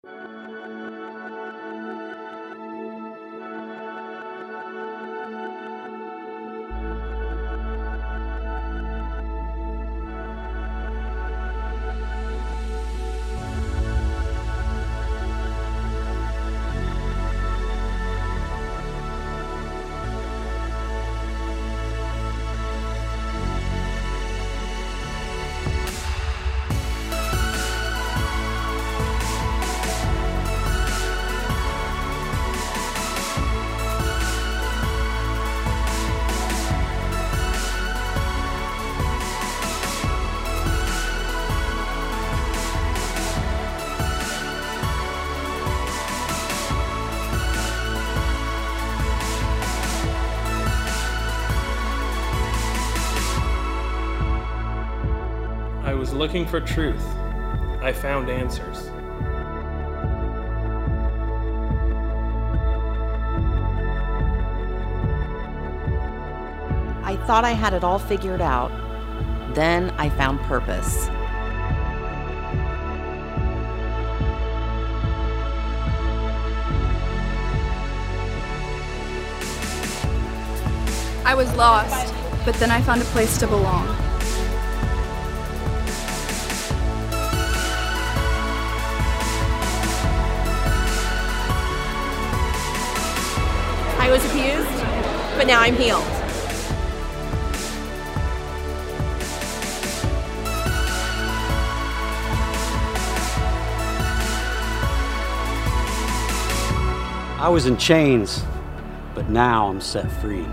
I was looking for truth. I found answers. I thought I had it all figured out. Then I found purpose. I was lost, but then I found a place to belong. I was abused, but now I'm healed. I was in chains, but now I'm set free.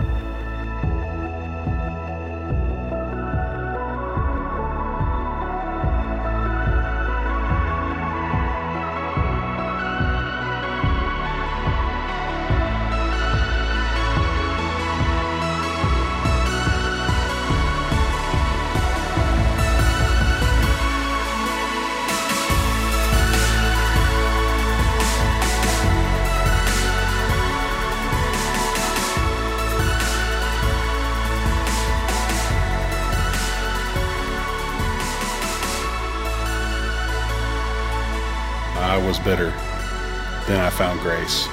I was bitter. Then I found grace.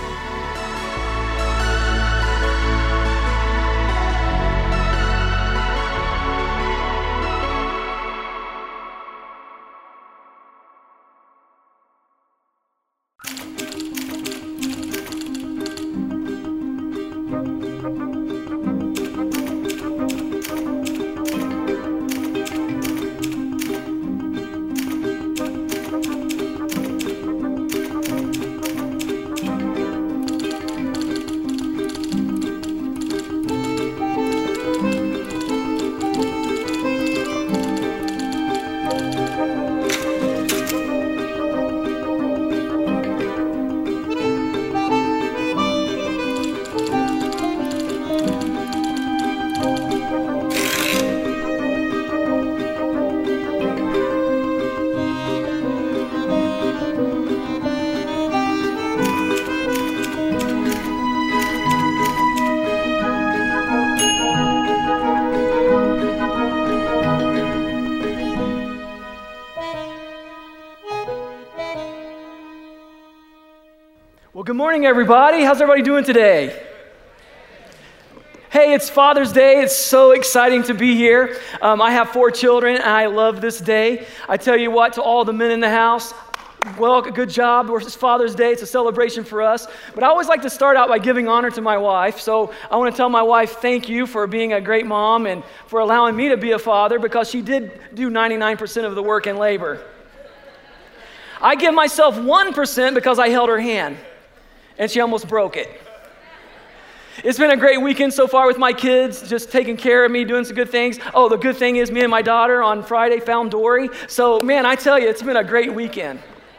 Well, good morning, everybody. How's everybody doing today? Hey, it's Father's Day. It's so exciting to be here. I have 4 children, and I love this day. I tell you what, to all the men in the house, well, good job. It's Father's Day. It's a celebration for us. But I always like to start out by giving honor to my wife. So I want to tell my wife thank you for being a great mom and for allowing me to be a father, because she did do 99% of the work and labor. I give myself 1% because I held her hand, and she almost broke it. It's been a great weekend so far with my kids, just taking care of me, doing some good things. Oh, the good thing is me and my daughter on Friday found Dory. So, man, I tell you, it's been a great weekend.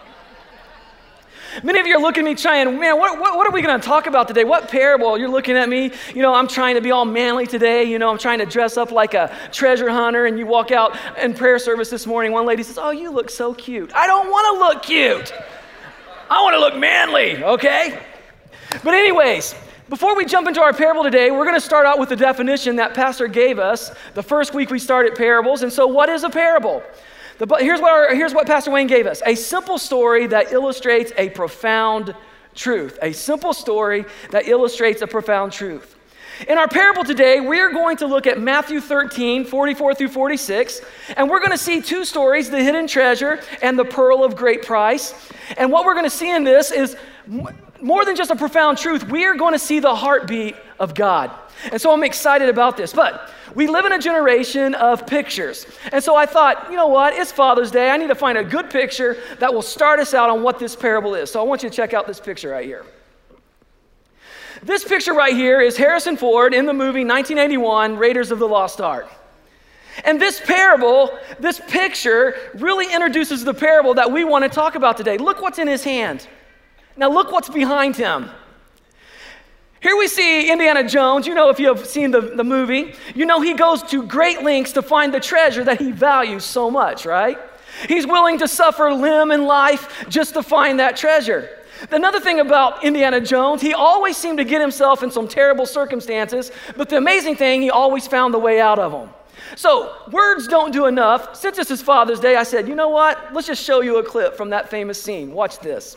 Many of you are looking at me trying, man, what are we going to talk about today? What parable? You're looking at me, I'm trying to be all manly today. I'm trying to dress up like a treasure hunter. And you walk out in prayer service this morning, one lady says, oh, you look so cute. I don't want to look cute. I want to look manly, okay? But anyways, before we jump into our parable today, we're going to start out with the definition that Pastor gave us the first week we started parables. And so what is a parable? Here's what Pastor Wayne gave us. A simple story that illustrates a profound truth. A simple story that illustrates a profound truth. In our parable today, we're going to look at Matthew 13, 44 through 46, and we're going to see two stories, the hidden treasure and the pearl of great price. And what we're going to see in this is more than just a profound truth. We are going to see the heartbeat of God. And so I'm excited about this. But we live in a generation of pictures. And so I thought, you know what? It's Father's Day. I need to find a good picture that will start us out on what this parable is. So I want you to check out this picture right here. This picture right here is Harrison Ford in the movie 1981, Raiders of the Lost Ark. And this parable, this picture, really introduces the parable that we want to talk about today. Look what's in his hand. Now look what's behind him. Here we see Indiana Jones. You know, if you have seen the movie, you know he goes to great lengths to find the treasure that he values so much, right? He's willing to suffer limb and life just to find that treasure. Another thing about Indiana Jones, he always seemed to get himself in some terrible circumstances, but the amazing thing, he always found the way out of them. So, words don't do enough. Since this is Father's Day, I said, you know what? Let's just show you a clip from that famous scene. Watch this.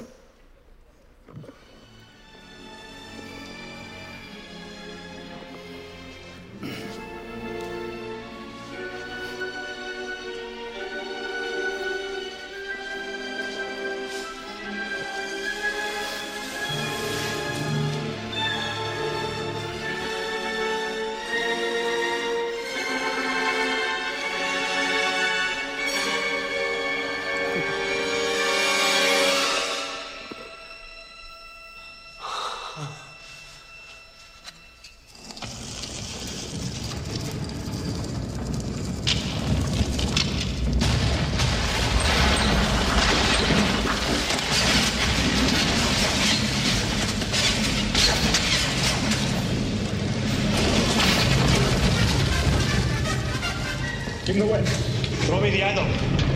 Give me the whip. Throw me the idol.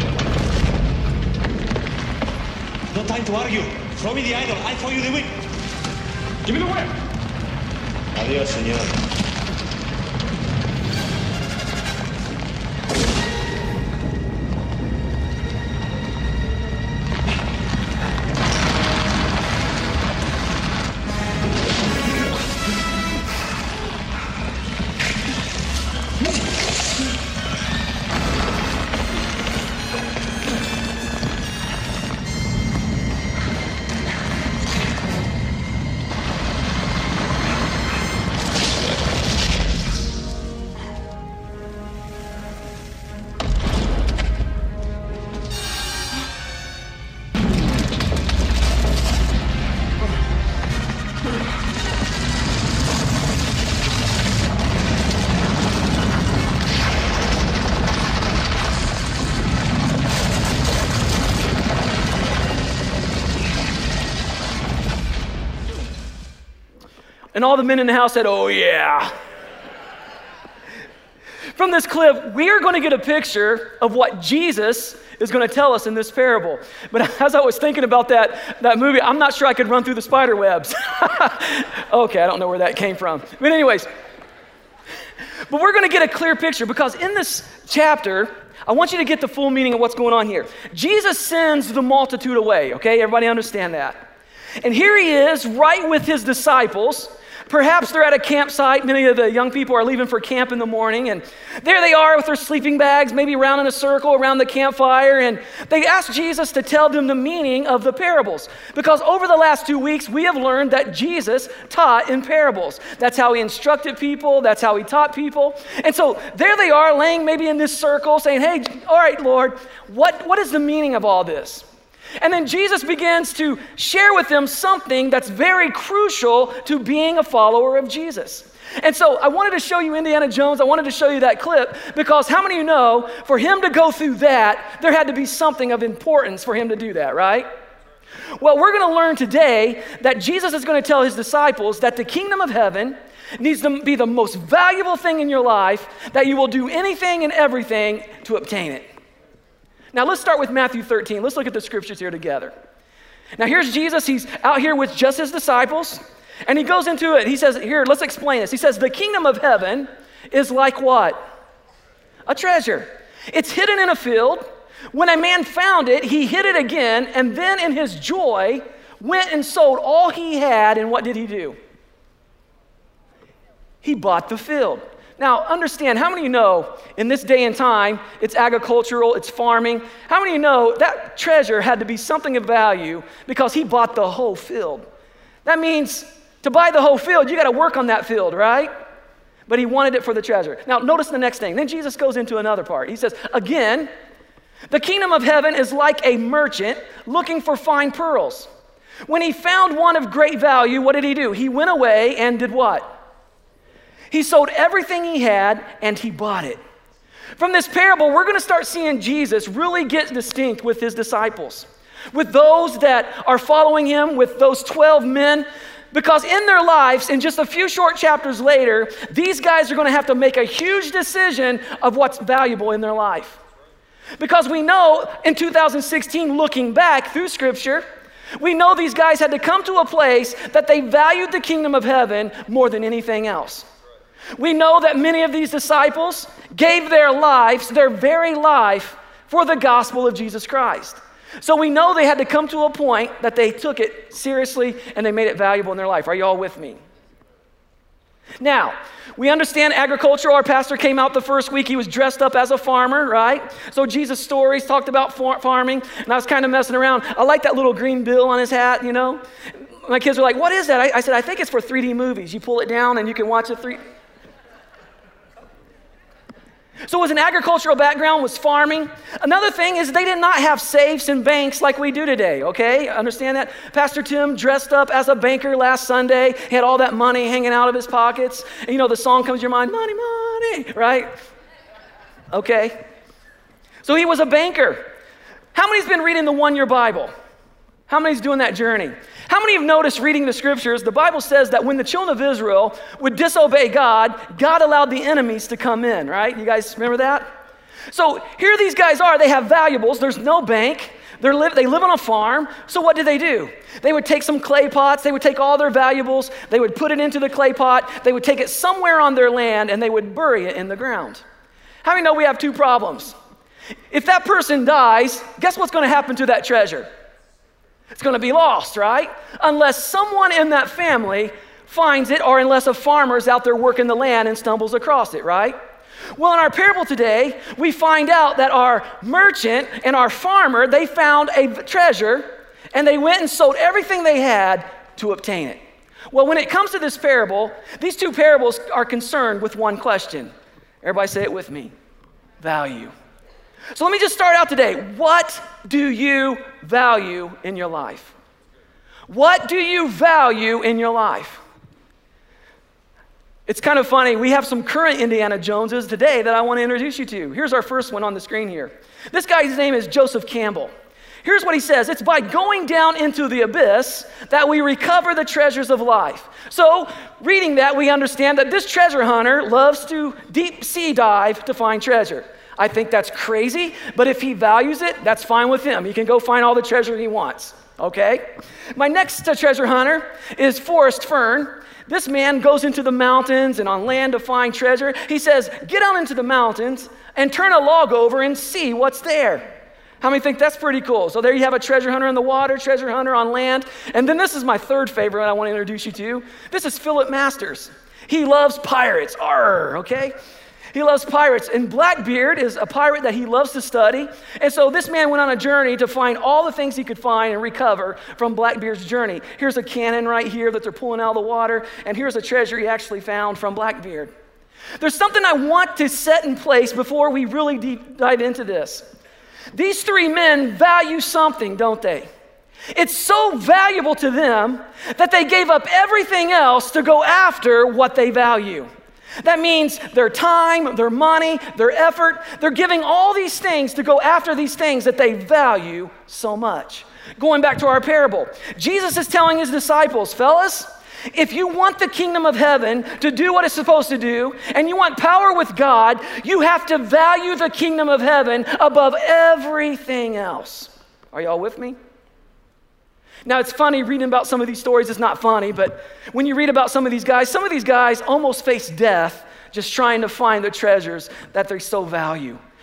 No time to argue. Throw me the idol. I'll throw you the whip. Give me the whip. Adiós, señor. And all the men in the house said, oh yeah. From this clip, we are going to get a picture of what Jesus is going to tell us in this parable. But as I was thinking about that movie, I'm not sure I could run through the spider webs. Okay, I don't know where that came from. But anyways, but we're going to get a clear picture because in this chapter, I want you to get the full meaning of what's going on here. Jesus sends the multitude away, okay? Everybody understand that? And here he is right with his disciples. Perhaps they're at a campsite. Many of the young people are leaving for camp in the morning. And there they are with their sleeping bags, maybe around in a circle around the campfire. And they ask Jesus to tell them the meaning of the parables. Because over the last 2 weeks, we have learned that Jesus taught in parables. That's how he instructed people. That's how he taught people. And so there they are laying maybe in this circle saying, hey, all right, Lord, what is the meaning of all this? And then Jesus begins to share with them something that's very crucial to being a follower of Jesus. And so I wanted to show you Indiana Jones. I wanted to show you that clip because how many of you know for him to go through that, there had to be something of importance for him to do that, right? Well, we're going to learn today that Jesus is going to tell his disciples that the kingdom of heaven needs to be the most valuable thing in your life, that you will do anything and everything to obtain it. Now let's start with Matthew 13. Let's look at the scriptures here together. Now here's Jesus. He's out here with just his disciples. And he goes into it. He says, here, let's explain this. He says, the kingdom of heaven is like what? A treasure. It's hidden in a field. When a man found it, he hid it again, and then in his joy went and sold all he had, and what did he do? He bought the field. Now, understand, how many of you know in this day and time, it's agricultural, it's farming. How many of you know that treasure had to be something of value because he bought the whole field? That means to buy the whole field, you got to work on that field, right? But he wanted it for the treasure. Now, notice the next thing. Then Jesus goes into another part. He says, again, the kingdom of heaven is like a merchant looking for fine pearls. When he found one of great value, what did he do? He went away and did what? He sold everything he had and he bought it. From this parable, we're going to start seeing Jesus really get distinct with his disciples, with those that are following him, with those 12 men, because in their lives, in just a few short chapters later, these guys are going to have to make a huge decision of what's valuable in their life. Because we know in 2016, looking back through Scripture, we know these guys had to come to a place that they valued the kingdom of heaven more than anything else. We know that many of these disciples gave their lives, their very life, for the gospel of Jesus Christ. So we know they had to come to a point that they took it seriously and they made it valuable in their life. Are you all with me? Now, we understand agriculture. Our pastor came out the first week. He was dressed up as a farmer, right? So Jesus' stories talked about farming, and I was kind of messing around. I like that little green bill on his hat, you know? My kids were like, what is that? I said, I think it's for 3D movies. You pull it down and you can watch it 3D. So it was an agricultural background, was farming. Another thing is they did not have safes and banks like we do today, okay? Understand that? Pastor Tim dressed up as a banker last Sunday. He had all that money hanging out of his pockets. And you know, the song comes to your mind, money, money, right? Okay. So he was a banker. How many's been reading the one-year Bible? How many's doing that journey? How many have noticed reading the scriptures, the Bible says that when the children of Israel would disobey God, God allowed the enemies to come in, right? You guys remember that? So here these guys are, they have valuables, there's no bank, they live on a farm, so what do? They would take some clay pots, they would take all their valuables, they would put it into the clay pot, they would take it somewhere on their land, and they would bury it in the ground. How many know we have two problems? If that person dies, guess what's going to happen to that treasure? It's going to be lost, right? Unless someone in that family finds it, or unless a farmer's out there working the land and stumbles across it, right? Well, in our parable today, we find out that our merchant and our farmer, they found a treasure, and they went and sold everything they had to obtain it. Well, when it comes to this parable, these two parables are concerned with one question. Everybody say it with me. Value. So let me just start out today. What do you value in your life? What do you value in your life? It's kind of funny. We have some current Indiana Joneses today that I want to introduce you to. Here's our first one on the screen here. This guy's name is Joseph Campbell. Here's what he says. It's by going down into the abyss that we recover the treasures of life. So reading that, we understand that this treasure hunter loves to deep sea dive to find treasure. I think that's crazy, but if he values it, that's fine with him. He can go find all the treasure he wants, okay? My next treasure hunter is Forrest Fern. This man goes into the mountains and on land to find treasure. He says, get out into the mountains and turn a log over and see what's there. How many think that's pretty cool? So there you have a treasure hunter in the water, treasure hunter on land. And then this is my third favorite I want to introduce you to. This is Philip Masters. He loves pirates, okay? He loves pirates, and Blackbeard is a pirate that he loves to study. And so this man went on a journey to find all the things he could find and recover from Blackbeard's journey. Here's a cannon right here that they're pulling out of the water, and here's a treasure he actually found from Blackbeard. There's something I want to set in place before we really dive into this. These three men value something, don't they? It's so valuable to them that they gave up everything else to go after what they value. That means their time, their money, their effort. They're giving all these things to go after these things that they value so much. Going back to our parable, Jesus is telling his disciples, fellas, if you want the kingdom of heaven to do what it's supposed to do, and you want power with God, you have to value the kingdom of heaven above everything else. Are y'all with me? Now, it's funny reading about some of these stories. It's not funny, but when you read about some of these guys almost face death just trying to find the treasures that they so value.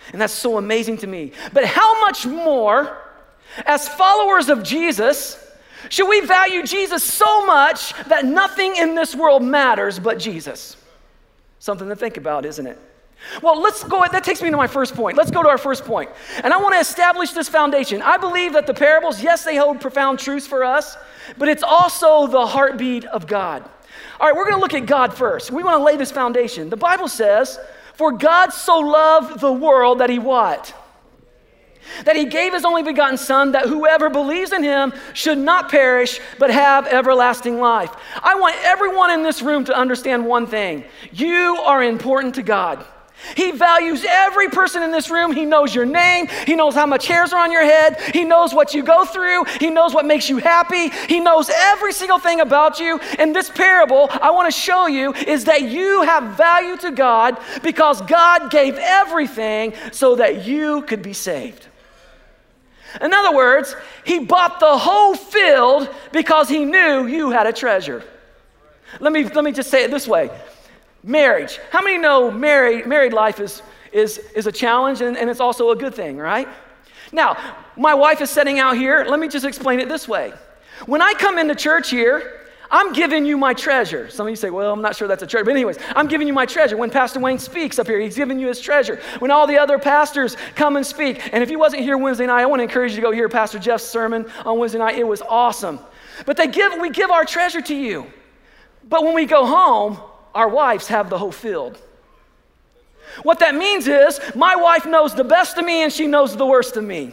And that's so amazing to me. But how much more, as followers of Jesus, should we value Jesus so much that nothing in this world matters but Jesus? Something to think about, isn't it? Well, that takes me to my first point. Let's go to our first point. And I want to establish this foundation. I believe that the parables, yes, they hold profound truths for us, but it's also the heartbeat of God. All right, we're going to look at God first. We want to lay this foundation. The Bible says, for God so loved the world that he what? That he gave his only begotten Son, that whoever believes in him should not perish, but have everlasting life. I want everyone in this room to understand one thing. You are important to God. He values every person in this room. He knows your name. He knows how much hairs are on your head. He knows what you go through. He knows what makes you happy. He knows every single thing about you. And this parable, I want to show you, is that you have value to God because God gave everything so that you could be saved. In other words, he bought the whole field because he knew you had a treasure. Let me just say it this way. Marriage. How many know married life is a challenge and it's also a good thing, right? Now, my wife is sitting out here. Let me just explain it this way. When I come into church here, I'm giving you my treasure. Some of you say, well, I'm not sure that's a treasure. But anyways, I'm giving you my treasure. When Pastor Wayne speaks up here, he's giving you his treasure. When all the other pastors come and speak, and if you wasn't here Wednesday night, I want to encourage you to go hear Pastor Jeff's sermon on Wednesday night. It was awesome. But we give our treasure to you. But when we go home, our wives have the whole field. What that means is my wife knows the best of me and she knows the worst of me.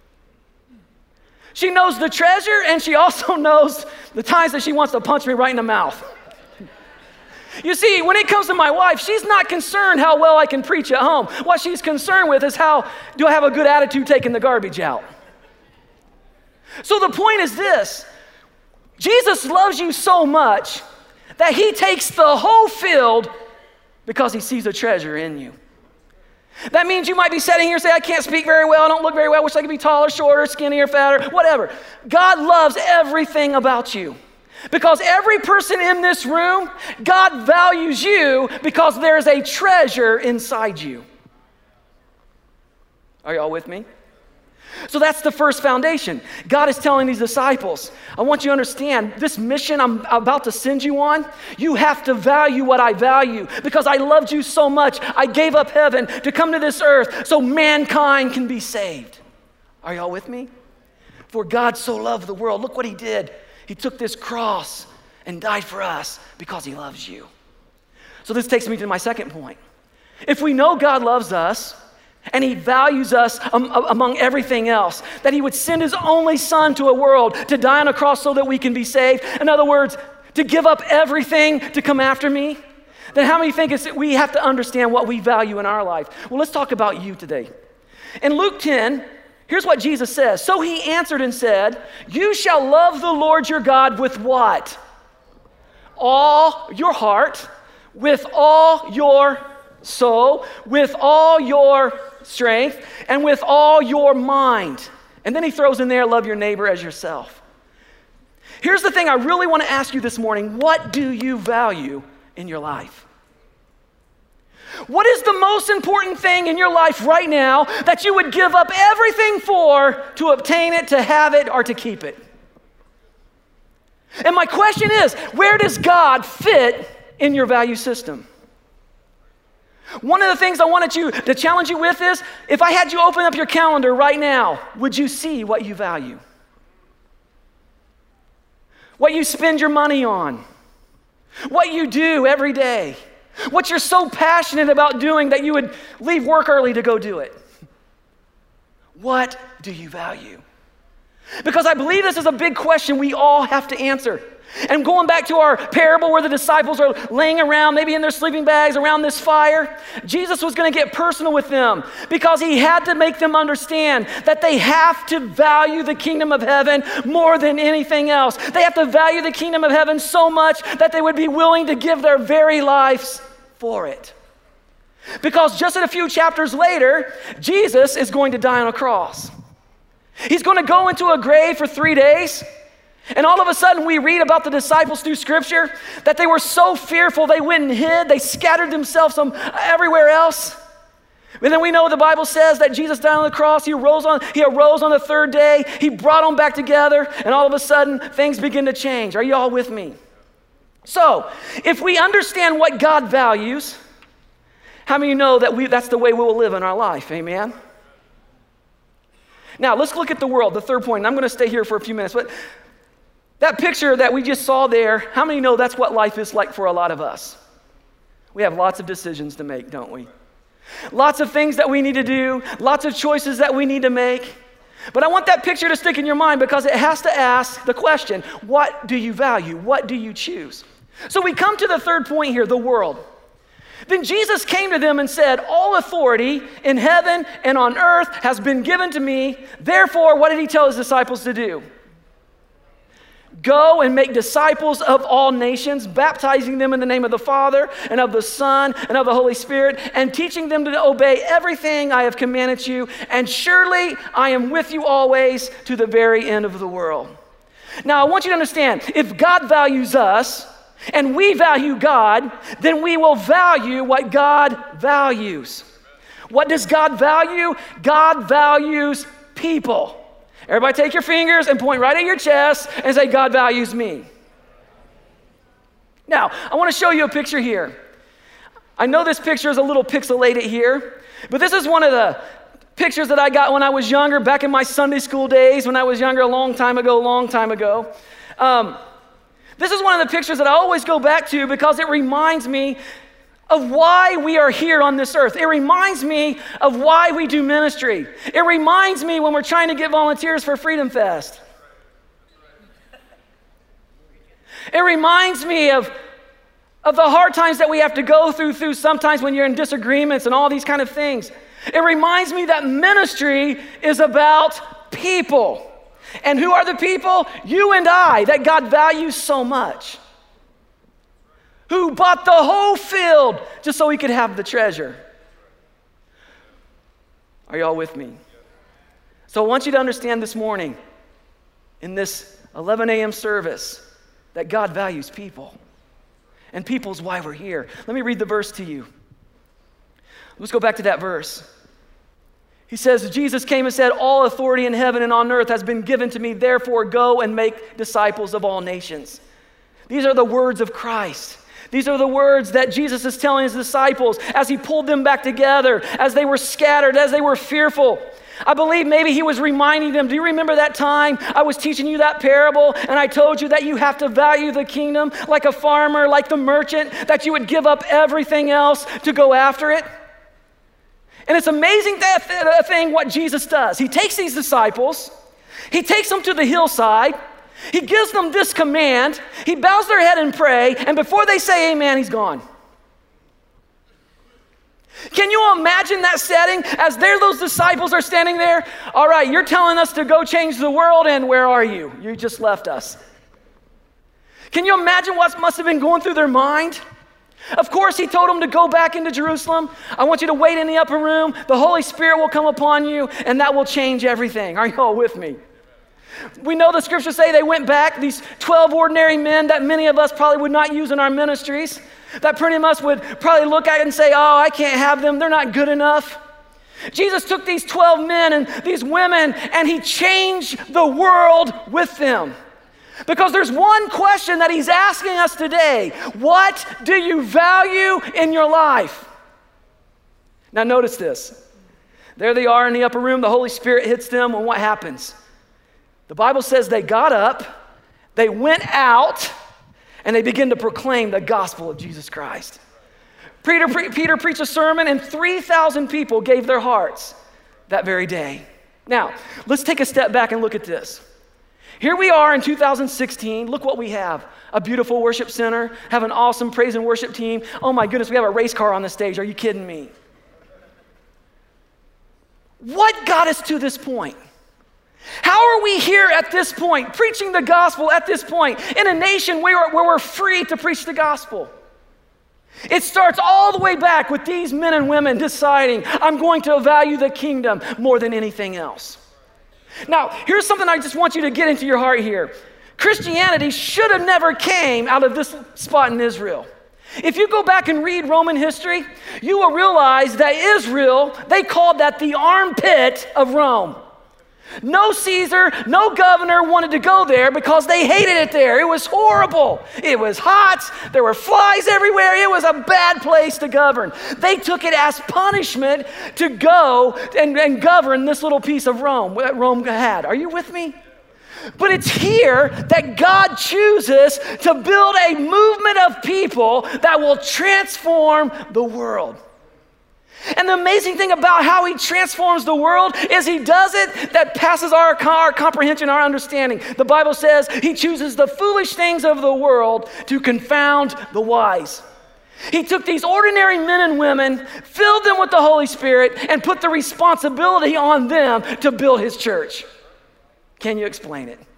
She knows the treasure and she also knows the times that she wants to punch me right in the mouth. You see, when it comes to my wife, she's not concerned how well I can preach at home. What she's concerned with is how do I have a good attitude taking the garbage out. So the point is this. Jesus loves you so much that he takes the whole field because he sees a treasure in you. That means you might be sitting here and say, I can't speak very well, I don't look very well, I wish I could be taller, shorter, skinnier, fatter, whatever. God loves everything about you. Because every person in this room, God values you because there's a treasure inside you. Are y'all with me? So that's the first foundation. God is telling these disciples, I want you to understand this mission I'm about to send you on, you have to value what I value because I loved you so much. I gave up heaven to come to this earth so mankind can be saved. Are y'all with me? For God so loved the world. Look what he did. He took this cross and died for us because he loves you. So this takes me to my second point. If we know God loves us, and he values us among everything else, that he would send his only son to a world to die on a cross so that we can be saved. In other words, to give up everything to come after me. Then how many think we have to understand what we value in our life? Well, let's talk about you today. In Luke 10, here's what Jesus says. So he answered and said, you shall love the Lord your God with what? All your heart, with all your soul, with all your strength, and with all your mind. And then he throws in there, love your neighbor as yourself. Here's the thing I really want to ask you this morning. What do you value in your life? What is the most important thing in your life right now that you would give up everything for to obtain it, to have it, or to keep it? And my question is, where does God fit in your value system? One of the things I wanted to challenge you with is, if I had you open up your calendar right now, would you see what you value? What you spend your money on? What you do every day? What you're so passionate about doing that you would leave work early to go do it? What do you value? Because I believe this is a big question we all have to answer. And going back to our parable where the disciples are laying around, maybe in their sleeping bags around this fire, Jesus was going to get personal with them because he had to make them understand that they have to value the kingdom of heaven more than anything else. They have to value the kingdom of heaven so much that they would be willing to give their very lives for it. Because just a few chapters later, Jesus is going to die on a cross. He's going to go into a grave for 3 days. And all of a sudden we read about the disciples through scripture that they were so fearful they went and hid, they scattered themselves everywhere else. And then we know the Bible says that Jesus died on the cross. He arose on the third day. He brought them back together. And all of a sudden, things begin to change. Are you all with me? So, if we understand what God values, how many of you know that that's the way we will live in our life? Amen? Now, let's look at the world, the third point. And I'm going to stay here for a few minutes. But that picture that we just saw there, how many know that's what life is like for a lot of us? We have lots of decisions to make, don't we? Lots of things that we need to do, lots of choices that we need to make. But I want that picture to stick in your mind because it has to ask the question, what do you value? What do you choose? So we come to the third point here, the world. Then Jesus came to them and said, all authority in heaven and on earth has been given to me. Therefore, what did he tell his disciples to do? Go and make disciples of all nations, baptizing them in the name of the Father and of the Son and of the Holy Spirit, and teaching them to obey everything I have commanded you. And surely I am with you always to the very end of the world. Now, I want you to understand, if God values us and we value God, then we will value what God values. What does God value? God values people. Everybody take your fingers and point right at your chest and say, God values me. Now, I want to show you a picture here. I know this picture is a little pixelated here, but this is one of the pictures that I got when I was younger, back in my Sunday school days, when I was younger, a long time ago. This is one of the pictures that I always go back to because it reminds me of why we are here on this earth. It reminds me of why we do ministry. It reminds me when we're trying to get volunteers for Freedom Fest. It reminds me of the hard times that we have to go through sometimes when you're in disagreements and all these kind of things. It reminds me that ministry is about people. And who are the people? You and I, that God values so much. Who bought the whole field just so he could have the treasure. Are you all with me? So I want you to understand this morning in this 11 a.m. service that God values people. And people is why we're here. Let me read the verse to you. Let's go back to that verse. He says, Jesus came and said, all authority in heaven and on earth has been given to me. Therefore, go and make disciples of all nations. These are the words of Christ. These are the words that Jesus is telling his disciples as he pulled them back together, as they were scattered, as they were fearful. I believe maybe he was reminding them, do you remember that time I was teaching you that parable and I told you that you have to value the kingdom like a farmer, like the merchant, that you would give up everything else to go after it? And it's amazing that thing what Jesus does. He takes these disciples, he takes them to the hillside, he gives them this command, he bows their head and pray, and before they say amen, he's gone. Can you imagine that setting as those disciples are standing there? All right, you're telling us to go change the world, and where are you? You just left us. Can you imagine what must have been going through their mind? Of course, he told them to go back into Jerusalem. I want you to wait in the upper room. The Holy Spirit will come upon you, and that will change everything. Are you all with me? We know the scriptures say they went back, these 12 ordinary men that many of us probably would not use in our ministries, that pretty much would probably look at it and say, oh, I can't have them. They're not good enough. Jesus took these 12 men and these women, and he changed the world with them. Because there's one question that he's asking us today. What do you value in your life? Now notice this. There they are in the upper room. The Holy Spirit hits them, and what happens? The Bible says they got up, they went out, and they began to proclaim the gospel of Jesus Christ. Peter preached a sermon, and 3,000 people gave their hearts that very day. Now, let's take a step back and look at this. Here we are in 2016. Look what we have. A beautiful worship center, have an awesome praise and worship team. Oh my goodness, we have a race car on the stage. Are you kidding me? What got us to this point? How are we here at this point, preaching the gospel at this point, in a nation where we're free to preach the gospel? It starts all the way back with these men and women deciding, I'm going to value the kingdom more than anything else. Now, here's something I just want you to get into your heart here. Christianity should have never came out of this spot in Israel. If you go back and read Roman history, you will realize that Israel, they called that the armpit of Rome. No Caesar, no governor wanted to go there because they hated it there. It was horrible. It was hot. There were flies everywhere. It was a bad place to govern. They took it as punishment to go and govern this little piece of Rome that Rome had. Are you with me? But it's here that God chooses to build a movement of people that will transform the world. And the amazing thing about how he transforms the world is he does it that passes our comprehension, our understanding. The Bible says he chooses the foolish things of the world to confound the wise. He took these ordinary men and women, filled them with the Holy Spirit, and put the responsibility on them to build his church. Can you explain it?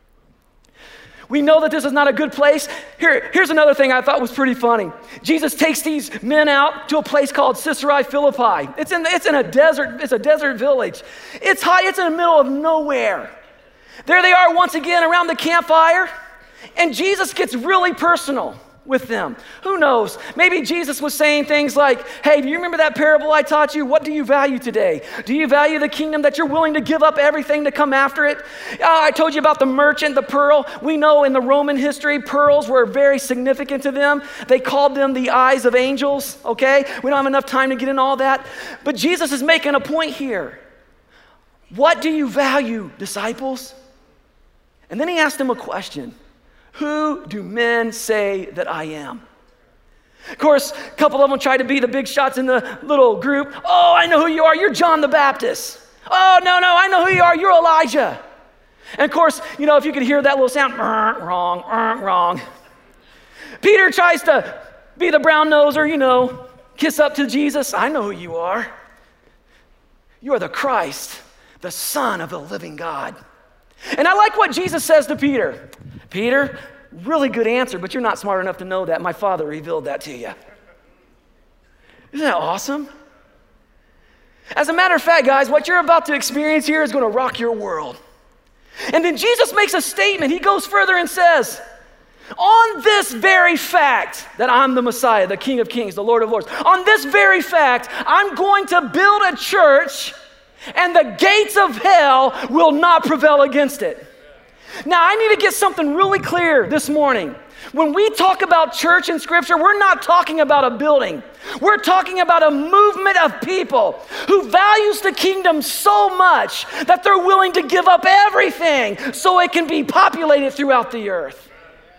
We know that this is not a good place. Here's another thing I thought was pretty funny. Jesus takes these men out to a place called Caesarea Philippi. It's in a desert. It's a desert village. It's high. It's in the middle of nowhere. There they are once again around the campfire, and Jesus gets really personal with them. Who knows? Maybe Jesus was saying things like, hey, do you remember that parable I taught you? What do you value today? Do you value the kingdom that you're willing to give up everything to come after it? I told you about the merchant, the pearl. We know in the Roman history, pearls were very significant to them. They called them the eyes of angels, okay? We don't have enough time to get into all that. But Jesus is making a point here. What do you value, disciples? And then he asked them a question. Who do men say that I am? Of course, a couple of them tried to be the big shots in the little group. Oh, I know who you are. You're John the Baptist. Oh, no, I know who you are. You're Elijah. And of course, you know, if you could hear that little sound, wrong. Peter tries to be the brown noser, you know, kiss up to Jesus. I know who you are. You are the Christ, the Son of the living God. And I like what Jesus says to Peter. Peter, really good answer, but you're not smart enough to know that. My Father revealed that to you. Isn't that awesome? As a matter of fact, guys, what you're about to experience here is going to rock your world. And then Jesus makes a statement. He goes further and says, on this very fact that I'm the Messiah, the King of Kings, the Lord of Lords, on this very fact, I'm going to build a church and the gates of hell will not prevail against it. Now, I need to get something really clear this morning. When we talk about church in Scripture, we're not talking about a building. We're talking about a movement of people who values the kingdom so much that they're willing to give up everything so it can be populated throughout the earth.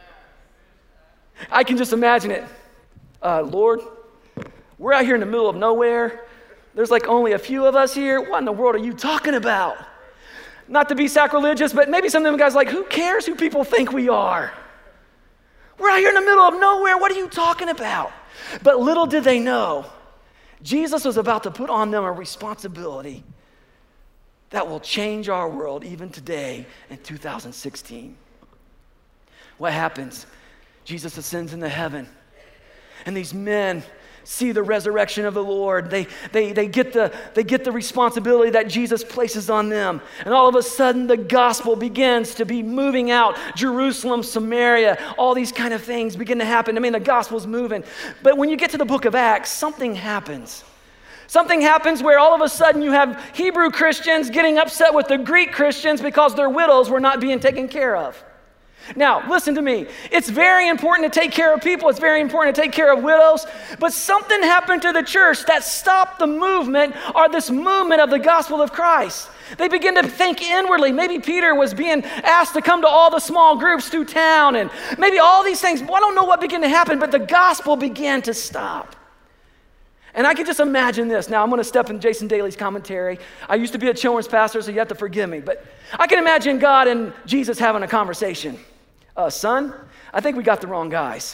I can just imagine it. Lord, we're out here in the middle of nowhere. There's like only a few of us here. What in the world are you talking about? Not to be sacrilegious, but maybe some of them guys are like, who cares who people think we are? We're out here in the middle of nowhere. What are you talking about? But little did they know, Jesus was about to put on them a responsibility that will change our world even today in 2016. What happens? Jesus ascends into heaven, and these men see the resurrection of the Lord. They get the responsibility that Jesus places on them. And all of a sudden, the gospel begins to be moving out. Jerusalem, Samaria, all these kind of things begin to happen. I mean, the gospel's moving. But when you get to the book of Acts, something happens. Something happens where all of a sudden you have Hebrew Christians getting upset with the Greek Christians because their widows were not being taken care of. Now, listen to me. It's very important to take care of people. It's very important to take care of widows. But something happened to the church that stopped the movement or this movement of the gospel of Christ. They begin to think inwardly. Maybe Peter was being asked to come to all the small groups through town and maybe all these things. Well, I don't know what began to happen, but the gospel began to stop. And I can just imagine this. Now, I'm going to step in Jason Daly's commentary. I used to be a children's pastor, so you have to forgive me. But I can imagine God and Jesus having a conversation. Son, I think we got the wrong guys.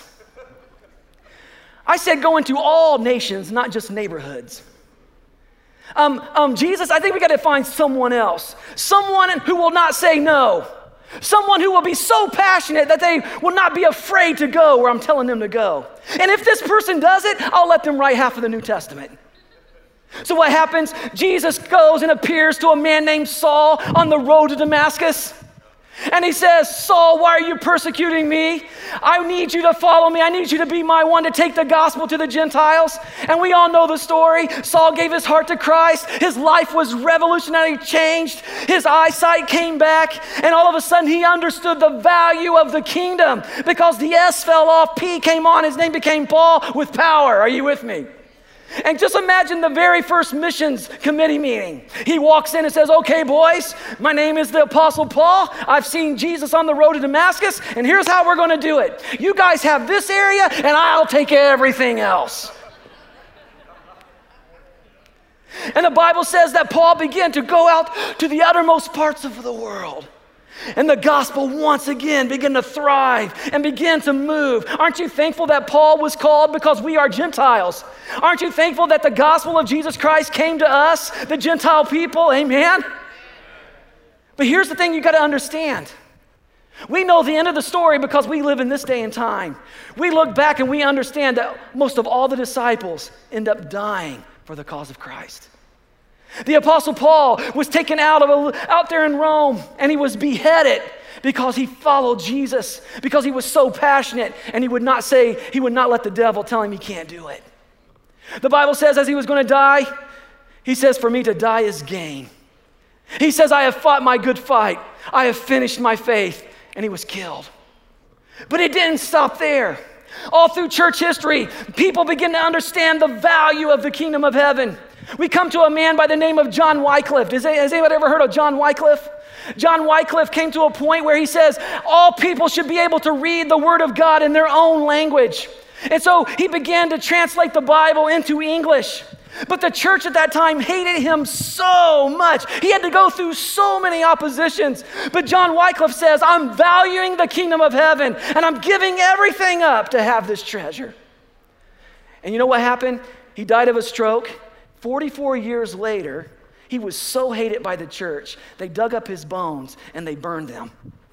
I said go into all nations, not just neighborhoods. Jesus, I think we got to find someone else. Someone who will not say no. Someone who will be so passionate that they will not be afraid to go where I'm telling them to go. And if this person does it, I'll let them write half of the New Testament. So what happens? Jesus goes and appears to a man named Saul on the road to Damascus. And he says, Saul, why are you persecuting me? I need you to follow me. I need you to be my one to take the gospel to the Gentiles. And we all know the story. Saul gave his heart to Christ. His life was revolutionarily changed. His eyesight came back. And all of a sudden he understood the value of the kingdom because the S fell off, P came on, his name became Paul with power. Are you with me? And just imagine the very first missions committee meeting. He walks in and says, okay, boys, my name is the Apostle Paul. I've seen Jesus on the road to Damascus, and here's how we're going to do it. You guys have this area, and I'll take everything else. And the Bible says that Paul began to go out to the uttermost parts of the world. And the gospel once again began to thrive and began to move. Aren't you thankful that Paul was called because we are Gentiles? Aren't you thankful that the gospel of Jesus Christ came to us, the Gentile people? Amen? But here's the thing you got to understand. We know the end of the story because we live in this day and time. We look back and we understand that most of all the disciples end up dying for the cause of Christ. The Apostle Paul was taken out there in Rome, and he was beheaded because he followed Jesus, because he was so passionate, and he would not let the devil tell him he can't do it. The Bible says as he was going to die, he says, for me to die is gain. He says, I have fought my good fight. I have finished my faith, and he was killed. But it didn't stop there. All through church history, people begin to understand the value of the kingdom of heaven. We come to a man by the name of John Wycliffe. Has anybody ever heard of John Wycliffe? John Wycliffe came to a point where he says all people should be able to read the Word of God in their own language. And so he began to translate the Bible into English. But the church at that time hated him so much. He had to go through so many oppositions. But John Wycliffe says, I'm valuing the kingdom of heaven, and I'm giving everything up to have this treasure. And you know what happened? He died of a stroke. 44 years later, he was so hated by the church, they dug up his bones and they burned them.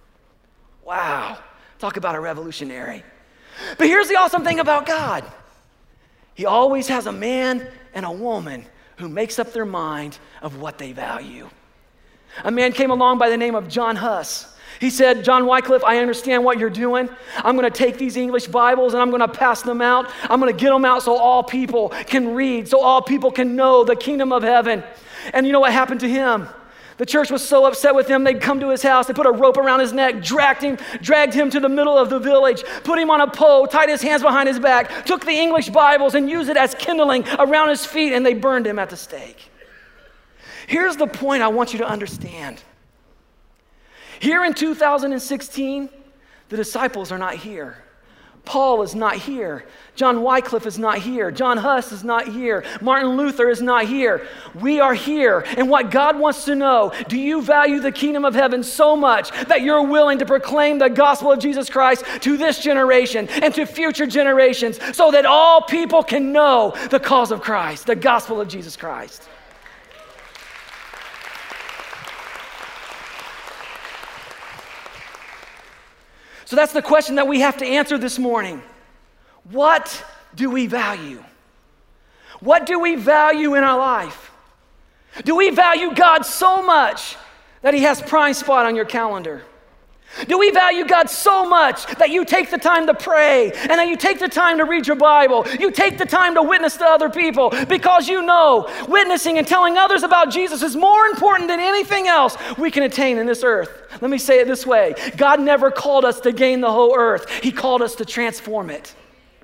Wow, talk about a revolutionary. But here's the awesome thing about God. He always has a man and a woman who makes up their mind of what they value. A man came along by the name of John Huss. He said, John Wycliffe, I understand what you're doing. I'm going to take these English Bibles and I'm going to pass them out. I'm going to get them out so all people can read, so all people can know the kingdom of heaven. And you know what happened to him? The church was so upset with him, they'd come to his house, they put a rope around his neck, dragged him to the middle of the village, put him on a pole, tied his hands behind his back, took the English Bibles and used it as kindling around his feet, and they burned him at the stake. Here's the point I want you to understand. Here in 2016, the disciples are not here. Paul is not here. John Wycliffe is not here. John Huss is not here. Martin Luther is not here. We are here. And what God wants to know, do you value the kingdom of heaven so much that you're willing to proclaim the gospel of Jesus Christ to this generation and to future generations so that all people can know the cause of Christ, the gospel of Jesus Christ? So that's the question that we have to answer this morning. What do we value? What do we value in our life? Do we value God so much that He has prime spot on your calendar? Do we value God so much that you take the time to pray and that you take the time to read your Bible? You take the time to witness to other people because you know witnessing and telling others about Jesus is more important than anything else we can attain in this earth. Let me say it this way. God never called us to gain the whole earth. He called us to transform it.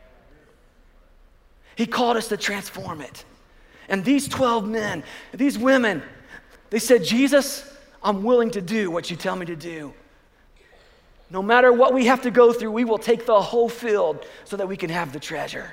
He called us to transform it. And these 12 men, these women, they said, Jesus, I'm willing to do what you tell me to do. No matter what we have to go through, we will take the whole field so that we can have the treasure.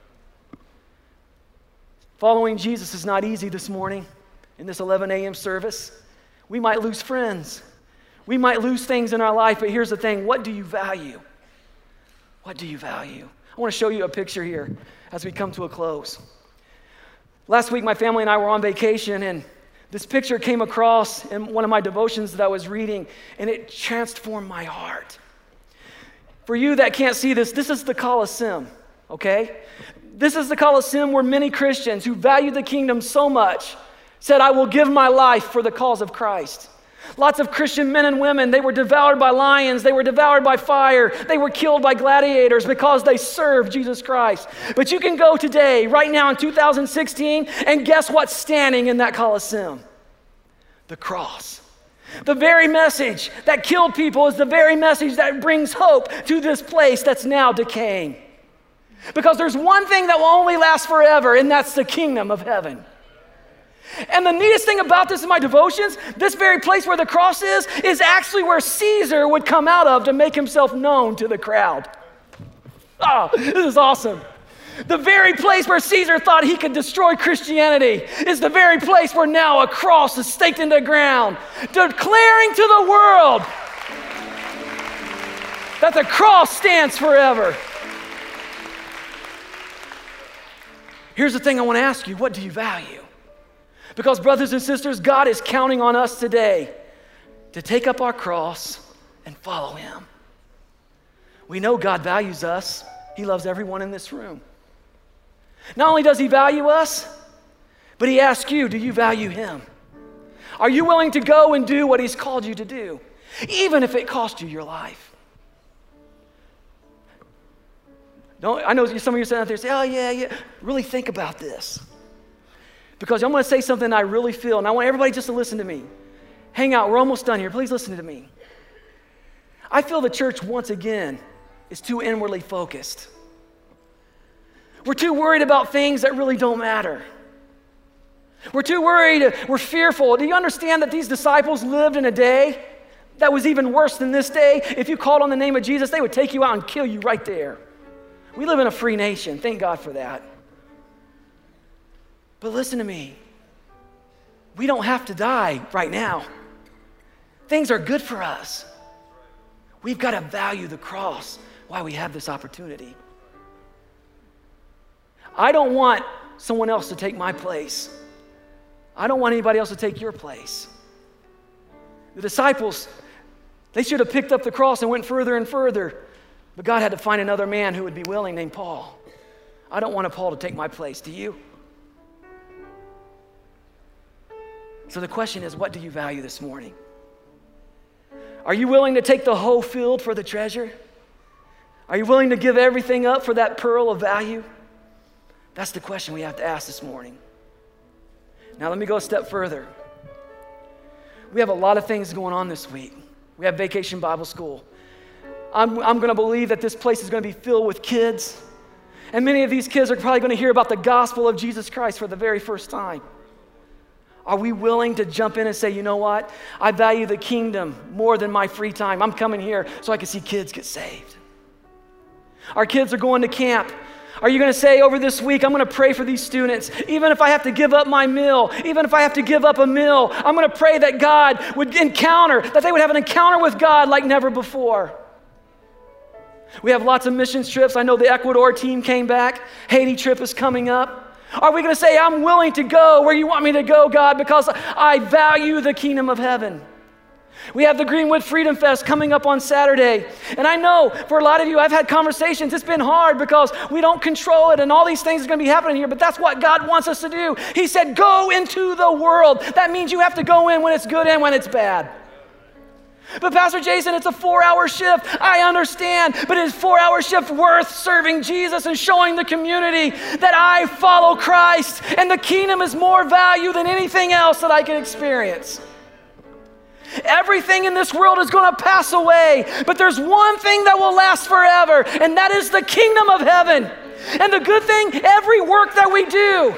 Following Jesus is not easy this morning in this 11 a.m. service. We might lose friends. We might lose things in our life, but here's the thing. What do you value? What do you value? I want to show you a picture here as we come to a close. Last week, my family and I were on vacation, and this picture came across in one of my devotions that I was reading, and it transformed my heart. For you that can't see this, this is the Colosseum, okay? This is the Colosseum where many Christians who value the kingdom so much said, I will give my life for the cause of Christ. Lots of Christian men and women, they were devoured by lions, they were devoured by fire, they were killed by gladiators because they served Jesus Christ. But you can go today, right now in 2016, and guess what's standing in that Colosseum? The cross. The very message that killed people is the very message that brings hope to this place that's now decaying. Because there's one thing that will only last forever, and that's the kingdom of heaven. And the neatest thing about this in my devotions, this very place where the cross is actually where Caesar would come out of to make himself known to the crowd. Oh, this is awesome. The very place where Caesar thought he could destroy Christianity is the very place where now a cross is staked into the ground, declaring to the world that the cross stands forever. Here's the thing I want to ask you, what do you value? Because brothers and sisters, God is counting on us today to take up our cross and follow him. We know God values us. He loves everyone in this room. Not only does he value us, but he asks you, do you value him? Are you willing to go and do what he's called you to do, even if it cost you your life? I know some of you sitting out there say, oh yeah. Really think about this. Because I'm going to say something I really feel, and I want everybody just to listen to me. Hang out, we're almost done here. Please listen to me. I feel the church, once again, is too inwardly focused. We're too worried about things that really don't matter. We're too worried, we're fearful. Do you understand that these disciples lived in a day that was even worse than this day? If you called on the name of Jesus, they would take you out and kill you right there. We live in a free nation. Thank God for that. But listen to me. We don't have to die right now. Things are good for us. We've got to value the cross while we have this opportunity. I don't want someone else to take my place. I don't want anybody else to take your place. The disciples, they should have picked up the cross and went further and further, but God had to find another man who would be willing, named Paul. I don't want Paul to take my place. Do you? So the question is, what do you value this morning? Are you willing to take the whole field for the treasure? Are you willing to give everything up for that pearl of value? That's the question we have to ask this morning. Now let me go a step further. We have a lot of things going on this week. We have Vacation Bible School. I'm going to believe that this place is going to be filled with kids. And many of these kids are probably going to hear about the gospel of Jesus Christ for the very first time. Are we willing to jump in and say, you know what? I value the kingdom more than my free time. I'm coming here so I can see kids get saved. Our kids are going to camp. Are you going to say over this week, I'm going to pray for these students, even if I have to give up my meal, even if I have to give up a meal, I'm going to pray that God would that they would have an encounter with God like never before. We have lots of missions trips. I know the Ecuador team came back. Haiti trip is coming up. Are we going to say, I'm willing to go where you want me to go, God, because I value the kingdom of heaven? We have the Greenwood Freedom Fest coming up on Saturday. And I know for a lot of you, I've had conversations. It's been hard because we don't control it and all these things are going to be happening here. But that's what God wants us to do. He said, go into the world. That means you have to go in when it's good and when it's bad. But Pastor Jason, it's a 4-hour shift. I understand, but is 4-hour shift worth serving Jesus and showing the community that I follow Christ and the kingdom is more value than anything else that I can experience? Everything in this world is going to pass away, but there's one thing that will last forever, and that is the kingdom of heaven. And the good thing, every work that we do,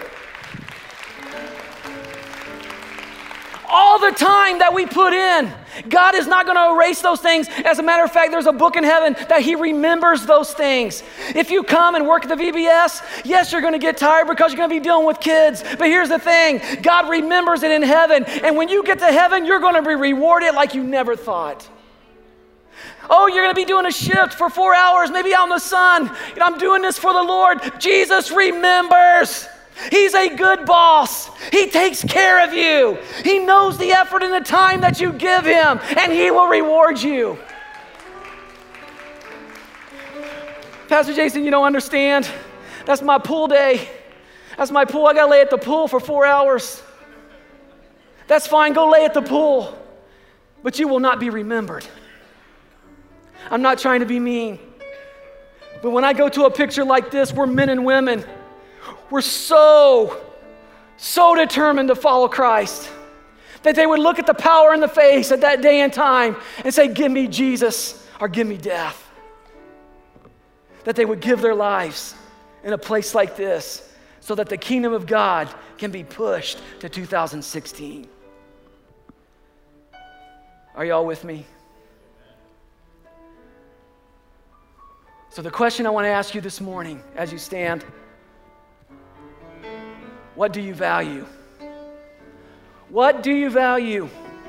all the time that we put in, God is not going to erase those things. As a matter of fact, there's a book in heaven that he remembers those things. If you come and work at the VBS, yes, you're going to get tired because you're going to be dealing with kids. But here's the thing. God remembers it in heaven. And when you get to heaven, you're going to be rewarded like you never thought. Oh, you're going to be doing a shift for 4 hours, maybe out in the sun. I'm doing this for the Lord. Jesus remembers. He's a good boss. He takes care of you. He knows the effort and the time that you give him, and he will reward you. Pastor Jason, you don't understand. That's my pool day. That's my pool. I got to lay at the pool for 4 hours. That's fine. Go lay at the pool. but you will not be remembered. I'm not trying to be mean, but when I go to a picture like this, where men and women were so determined to follow Christ, that they would look at the power in the face at that day and time and say, give me Jesus or give me death. That they would give their lives in a place like this so that the kingdom of God can be pushed to 2016. Are y'all with me? So the question I want to ask you this morning as you stand, what do you value? What do you value?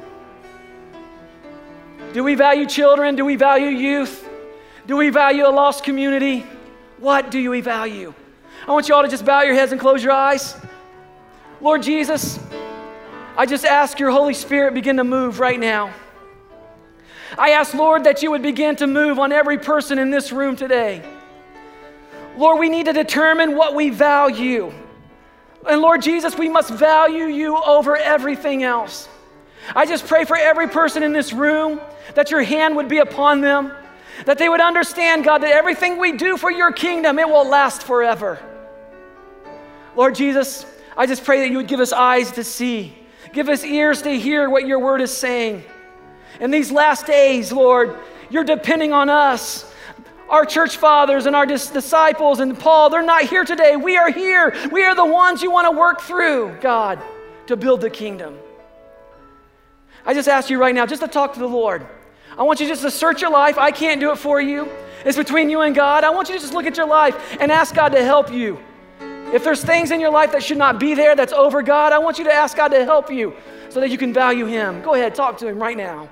Do we value children? Do we value youth? Do we value a lost community? What do we value? I want you all to just bow your heads and close your eyes. Lord Jesus, I just ask your Holy Spirit begin to move right now. I ask, Lord, that you would begin to move on every person in this room today. Lord, we need to determine what we value. And Lord Jesus, we must value you over everything else. I just pray for every person in this room that your hand would be upon them, that they would understand, God, that everything we do for your kingdom, it will last forever. Lord Jesus, I just pray that you would give us eyes to see, give us ears to hear what your word is saying. In these last days, Lord, you're depending on us. Our church fathers and our disciples and Paul, they're not here today. We are here. We are the ones you want to work through, God, to build the kingdom. I just ask you right now just to talk to the Lord. I want you just to search your life. I can't do it for you. It's between you and God. I want you to just look at your life and ask God to help you. If there's things in your life that should not be there, that's over God, I want you to ask God to help you so that you can value him. Go ahead, talk to him right now.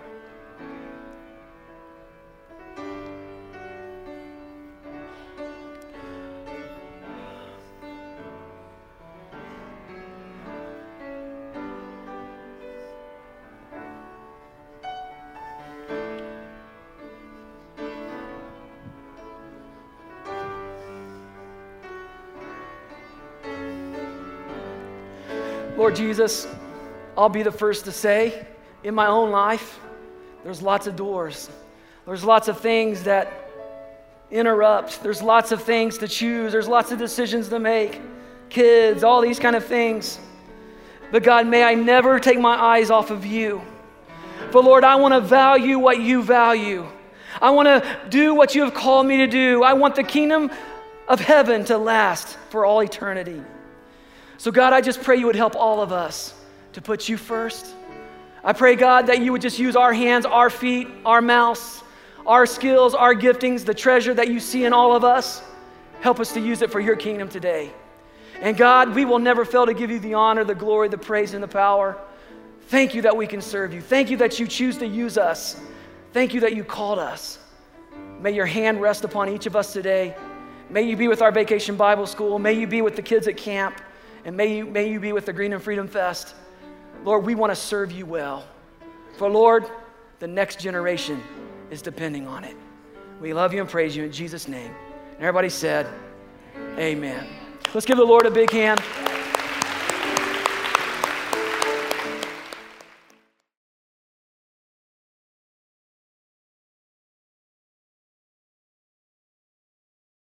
Lord Jesus, I'll be the first to say, in my own life, there's lots of doors. There's lots of things that interrupt. There's lots of things to choose. There's lots of decisions to make. Kids, all these kind of things. But God, may I never take my eyes off of you. But Lord, I want to value what you value. I want to do what you have called me to do. I want the kingdom of heaven to last for all eternity. So God, I just pray you would help all of us to put you first. I pray, God, that you would just use our hands, our feet, our mouths, our skills, our giftings, the treasure that you see in all of us. Help us to use it for your kingdom today. And God, we will never fail to give you the honor, the glory, the praise, and the power. Thank you that we can serve you. Thank you that you choose to use us. Thank you that you called us. May your hand rest upon each of us today. May you be with our Vacation Bible School. May you be with the kids at camp. And may you be with the Green and Freedom Fest. Lord, we want to serve you well. For Lord, the next generation is depending on it. We love you and praise you in Jesus' name. And everybody said, amen. Let's give the Lord a big hand.